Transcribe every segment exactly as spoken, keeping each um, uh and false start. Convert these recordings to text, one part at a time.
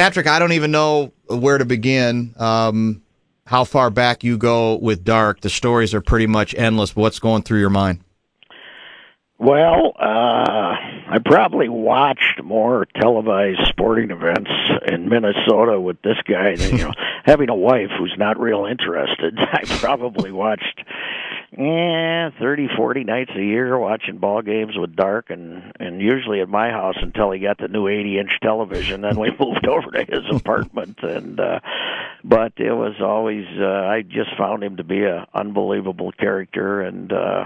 Patrick, I don't even know where to begin. Um, how far back you go with Dark? The stories are pretty much endless. What's going through your mind? Well, uh, I probably watched more televised sporting events in Minnesota with this guy than, you know, having a wife who's not real interested. I probably watched, eh, thirty, forty nights a year watching ball games with Dark, and, and usually at my house until he got the new eighty-inch television. Then we moved over to his apartment, and uh, but it was always, uh, I just found him to be an unbelievable character, and uh,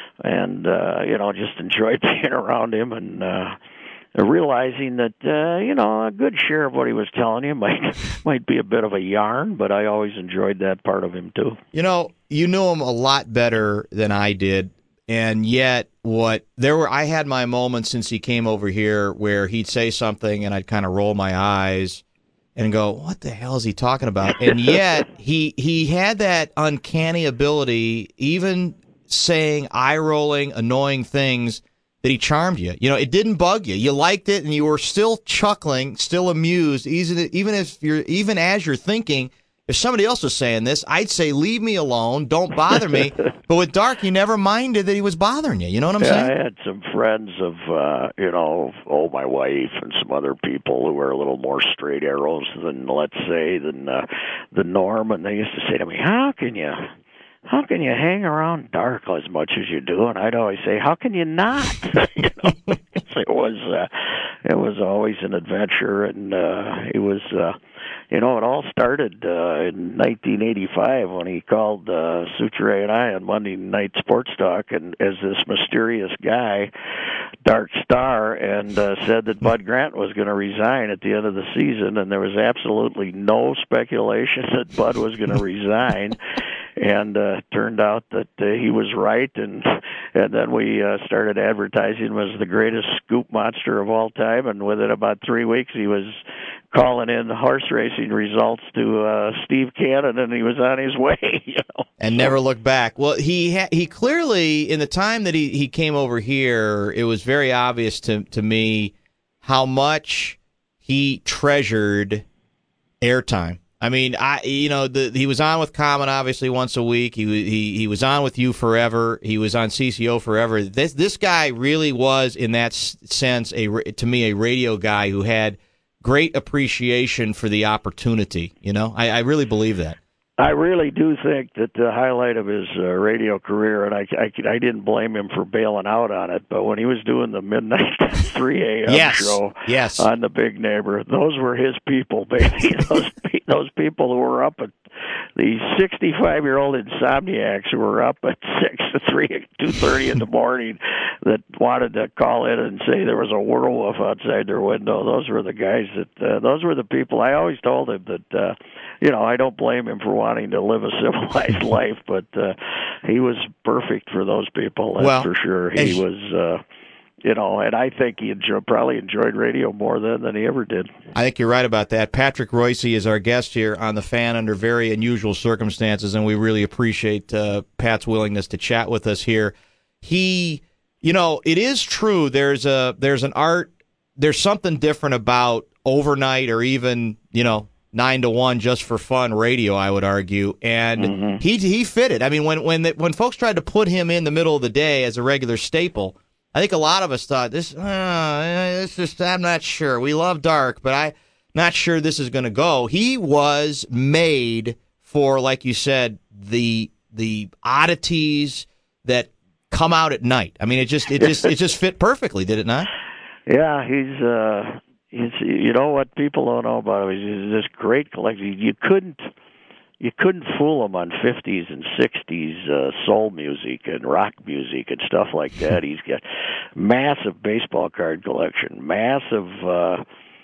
and uh, you know, just enjoyed being around him, and uh, realizing that uh, you know, a good share of what he was telling you might might be a bit of a yarn, but I always enjoyed that part of him too. You know, you knew him a lot better than I did, and yet what there were I had my moments since he came over here where he'd say something and I'd kind of roll my eyes and go, what the hell is he talking about? And yet he he had that uncanny ability, even saying eye-rolling, annoying things, that he charmed you. You know, it didn't bug you. You liked it, and you were still chuckling, still amused, even even if you're even as you're thinking, if somebody else was saying this, I'd say, leave me alone, don't bother me. But with Dark, you never minded that he was bothering you. You know what I'm yeah, saying? I had some friends of, uh, you know, oh, my wife and some other people who were a little more straight arrows than, let's say, than uh, the norm, and they used to say to me, how can you... How can you hang around Dark as much as you do? And I'd always say, how can you not? you know, it was uh, it was always an adventure, and uh, it was, uh, you know, it all started uh, in nineteen eighty-five when he called uh, Suchere and I on Monday Night Sports Talk, and as this mysterious guy, Dark Star, and uh, said that Bud Grant was going to resign at the end of the season, and there was absolutely no speculation that Bud was going to resign. And uh, turned out that uh, he was right, and and then we uh, started advertising him as the greatest scoop monster of all time. And within about three weeks, he was calling in horse racing results to uh, Steve Cannon, and he was on his way. You know, and so. Never looked back. Well, he ha- he clearly, in the time that he, he came over here, it was very obvious to to me how much he treasured airtime. I mean, I you know the, he was on with Common obviously once a week. He he he was on with you forever. He was on C C O forever. This this guy really was, in that sense, a to me a radio guy who had great appreciation for the opportunity. You know, I, I really believe that. I really do think that the highlight of his uh, radio career, and I, I, I didn't blame him for bailing out on it, but when he was doing the midnight three a.m. yes. show yes. on the Big Neighbor, those were his people, baby. those those people who were up at the sixty-five-year-old insomniacs who were up at six to three, two thirty in the morning that wanted to call in and say there was a werewolf outside their window. Those were the guys that, uh, those were the people. I always told him that, uh, you know, I don't blame him for wanting to live a civilized life, but uh, he was perfect for those people, that's well, for sure. He was, uh, you know, and I think he enjoy, probably enjoyed radio more then than he ever did. I think you're right about that. Patrick Royce is our guest here on The Fan under very unusual circumstances, and we really appreciate uh, Pat's willingness to chat with us here. He, you know, it is true. There's a there's an art. There's something different about overnight or even, you know, nine to one just for fun radio, I would argue, and mm-hmm. he he fit it. I mean, when when the, when folks tried to put him in the middle of the day as a regular staple, I think a lot of us thought this. Uh, this just I'm not sure. We love Dark, but I'm not sure this is going to go. He was made for, like you said, the the oddities that come out at night. I mean, it just it just it just fit perfectly, did it not? Yeah, he's. Uh... He's, you know what people don't know about him? He's this great collector. You couldn't, you couldn't fool him on fifties and sixties uh, soul music and rock music and stuff like that. He's got massive baseball card collection, massive uh,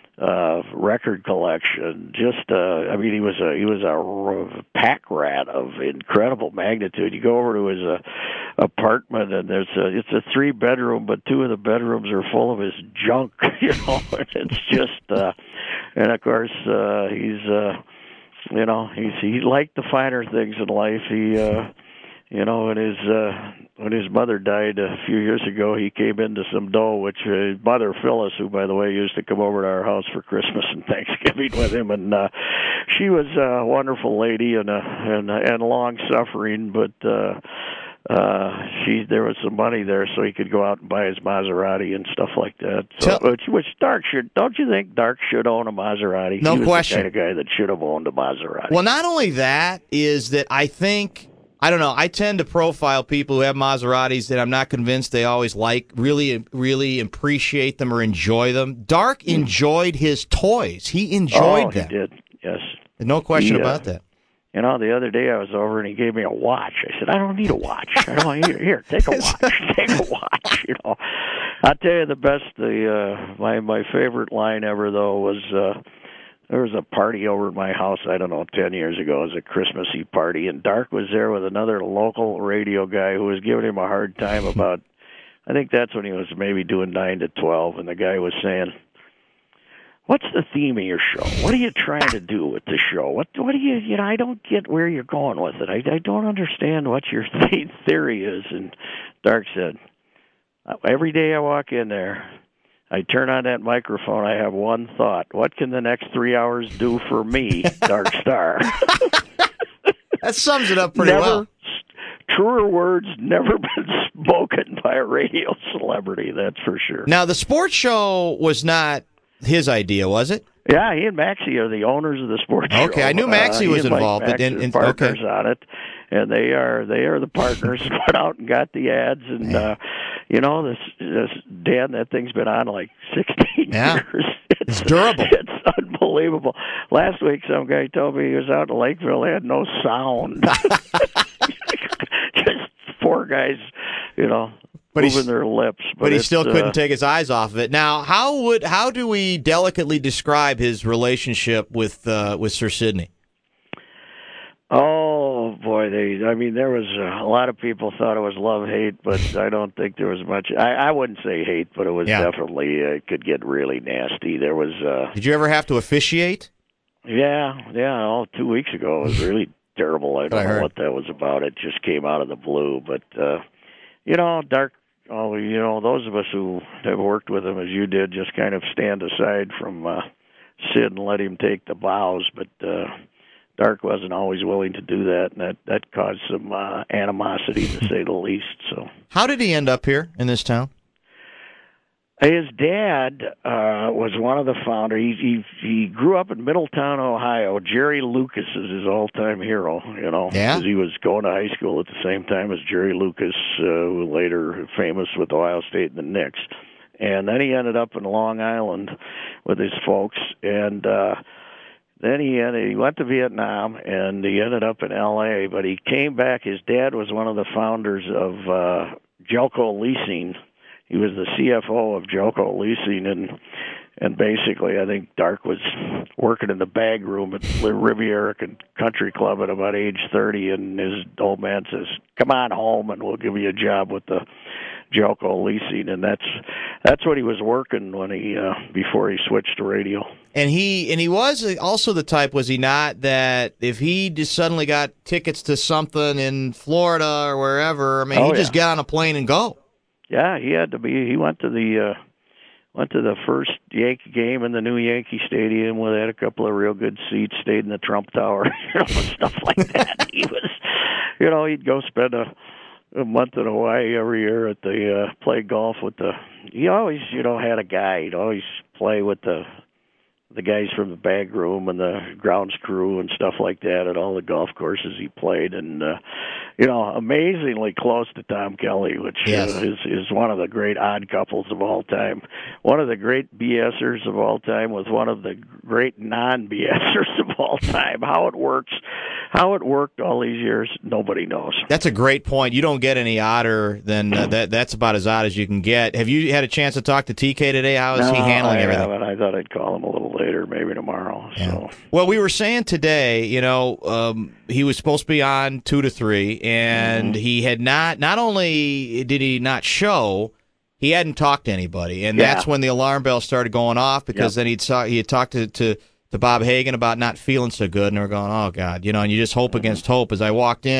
uh, record collection. Just, uh, I mean, he was a he was a pack rat of incredible magnitude. You go over to his uh, apartment, and there's a it's a three bedroom, but two of the bedrooms are full of his junk. You know, it's just, uh, and of course uh, he's, uh, you know, he's he liked the finer things in life. He, uh, you know, in his uh, when his mother died a few years ago, he came into some dough, which uh, his mother, Phyllis, who, by the way, used to come over to our house for Christmas and Thanksgiving with him, and uh, she was a wonderful lady and uh, and, and long-suffering, but uh, uh, she there was some money there so he could go out and buy his Maserati and stuff like that. So, Tell- which, which Dark should, don't you think Dark should own a Maserati? No he was question. the kind of guy that should have owned a Maserati. Well, not only that is that I think, I don't know, I tend to profile people who have Maseratis that I'm not convinced they always like, really, really appreciate them or enjoy them. Dark mm. enjoyed his toys. He enjoyed oh, them. he did, yes. No question he, uh, about that. You know, the other day I was over and he gave me a watch. I said, I don't need a watch. I don't want here. Here, take a watch. Take a watch. You know, I'll tell you the best. The uh, my my favorite line ever though was uh, there was a party over at my house. I don't know, ten years ago. It was a Christmassy party, and Dark was there with another local radio guy who was giving him a hard time about. I think that's when he was maybe doing nine to twelve, and the guy was saying, what's the theme of your show? What are you trying to do with the show? What what do you, you know, I don't get where you're going with it. I, I don't understand what your th- theory is. And Dark said, every day I walk in there, I turn on that microphone, I have one thought. What can the next three hours do for me, Dark Star? That sums it up pretty never, well. Truer words never been spoken by a radio celebrity, that's for sure. Now, the sports show was not his idea, was it? Yeah, he and Maxie are the owners of the sports okay, show. Okay, I knew Maxie uh, was and involved. Mike Max in, in, partners okay. on it, and they are they are the partners. Went out and got the ads, and uh, you know this, this Dan, that thing's been on like sixteen yeah. years. It's, it's durable. It's unbelievable. Last week, some guy told me he was out in Lakeville. They had no sound. Just four guys, you know. But moving their lips, but, but he still couldn't uh, take his eyes off of it. Now, how would how do we delicately describe his relationship with uh, with Sir Sidney? Oh boy, they. I mean, there was uh, a lot of people thought it was love hate, but I don't think there was much. I, I wouldn't say hate, but it was yeah. definitely uh, it could get really nasty. There was. Uh, Did you ever have to officiate? Yeah, yeah. Oh, two weeks ago, it was really terrible. I don't I know heard. what that was about. It just came out of the blue, but uh, you know, Dark. Oh, you know, those of us who have worked with him, as you did, just kind of stand aside from uh, Sid and let him take the bows. But uh, Dark wasn't always willing to do that, and that, that caused some uh, animosity, to say the least. So, how did he end up here in this town? His dad uh, was one of the founders. He, he he grew up in Middletown, Ohio. Jerry Lucas is his all-time hero, you know, Yeah. because he was going to high school at the same time as Jerry Lucas, uh, who later famous with Ohio State and the Knicks. And then he ended up in Long Island with his folks, and uh, then he ended, he went to Vietnam, and he ended up in L A. But he came back. His dad was one of the founders of uh, Jelco Leasing. He was the C F O of Jelco Leasing, and and basically, I think Dark was working in the bag room at the Riviera Country Club at about age thirty, and his old man says, "Come on home, and we'll give you a job with the Jelco Leasing," and that's that's what he was working when he uh, before he switched to radio. And he and he was also the type, was he not, that if he just suddenly got tickets to something in Florida or wherever, I mean, Oh, he'd yeah. just get on a plane and go. Yeah, he had to be. He went to the uh, went to the first Yankee game in the new Yankee Stadium, where they had a couple of real good seats. Stayed in the Trump Tower, you know, stuff like that. He was, you know, he'd go spend a, a month in Hawaii every year at the uh, play golf with the. He always, you know, had a guy. He'd always play with the. the guys from the bag room and the grounds crew and stuff like that at all the golf courses he played, and uh, you know, amazingly close to Tom Kelly, which Yes. uh, is is one of the great odd couples of all time, one of the great BSers of all time with one of the great non-B S ers of all time. How it works, how it worked all these years, nobody knows. That's a great point. You don't get any odder than uh, that. That's about as odd as you can get. Have you had a chance to talk to T K today? How is no, he handling I everything? haven't. I thought I'd call him a little later, maybe tomorrow. Yeah. So. Well, we were saying today, you know, um, he was supposed to be on two to three, and Mm-hmm. he had not. Not only did he not show, he hadn't talked to anybody, and Yeah. that's when the alarm bell started going off, because Yep. then he'd saw, he had talked to, to to Bob Hagan about not feeling so good, and we're going, oh God, you know, and you just hope Mm-hmm. against hope. As I walked in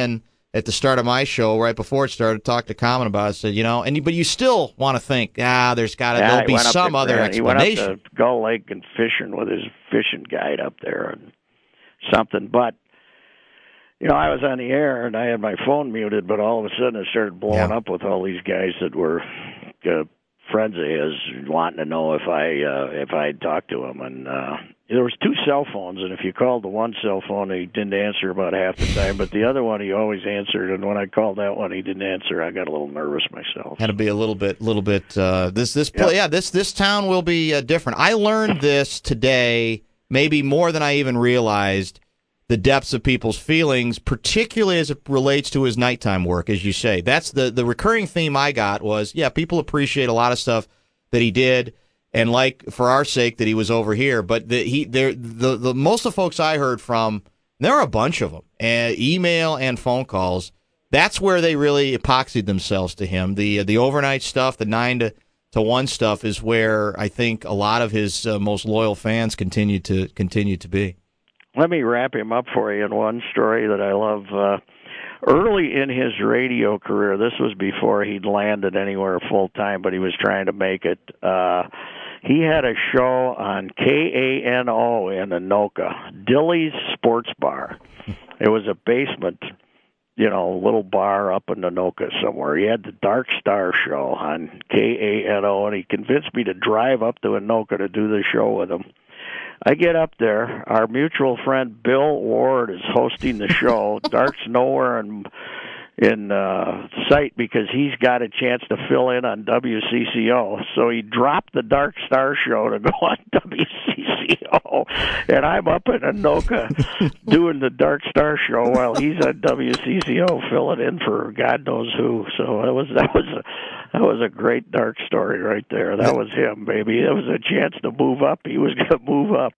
at the start of my show, right before it started, talked to Common about it. I said, you know, and but you still want to think, ah, there's got to yeah, there'll be some to, other uh, explanation. He went up to Gull Lake and fishing with his fishing guide up there and something. But you know, I was on the air and I had my phone muted, but all of a sudden it started blowing Yeah. up with all these guys that were uh, friends of his wanting to know if I uh, if I'd talked to him. And uh, there was two cell phones, and if you called the one cell phone, he didn't answer about half the time, but the other one he always answered. And when I called that one, he didn't answer. I got a little nervous myself. Had to be a little bit, little bit. Uh, this, this, play, Yep. yeah, this, this town will be uh, different. I learned this today, maybe more than I even realized. The depths of people's feelings, particularly as it relates to his nighttime work, as you say. That's the, the recurring theme I got was, yeah, people appreciate a lot of stuff that he did, and like, for our sake, that he was over here. But the, he, the, the most of the folks I heard from, there are a bunch of them, uh, email and phone calls, that's where they really epoxied themselves to him. The the overnight stuff, the nine to, to one stuff is where I think a lot of his uh, most loyal fans continue to continue to be. Let me wrap him up for you in one story that I love. Uh, early in his radio career, this was before he'd landed anywhere full time, but he was trying to make it. Uh, he had a show on K A N O in Anoka, Dilly's Sports Bar. It was a basement, you know, little bar up in Anoka somewhere. He had the Dark Star show on K A N O, and he convinced me to drive up to Anoka to do the show with him. I get up there. Our mutual friend Bill Ward is hosting the show. Dark's nowhere in in uh, sight because he's got a chance to fill in on W C C O. So he dropped the Dark Star show to go on W C C O, and I'm up in Anoka doing the Dark Star show while he's on W C C O filling in for God knows who. So that was that was a that was a great Dark story right there. That was him, baby. It was a chance to move up. He was going to move up.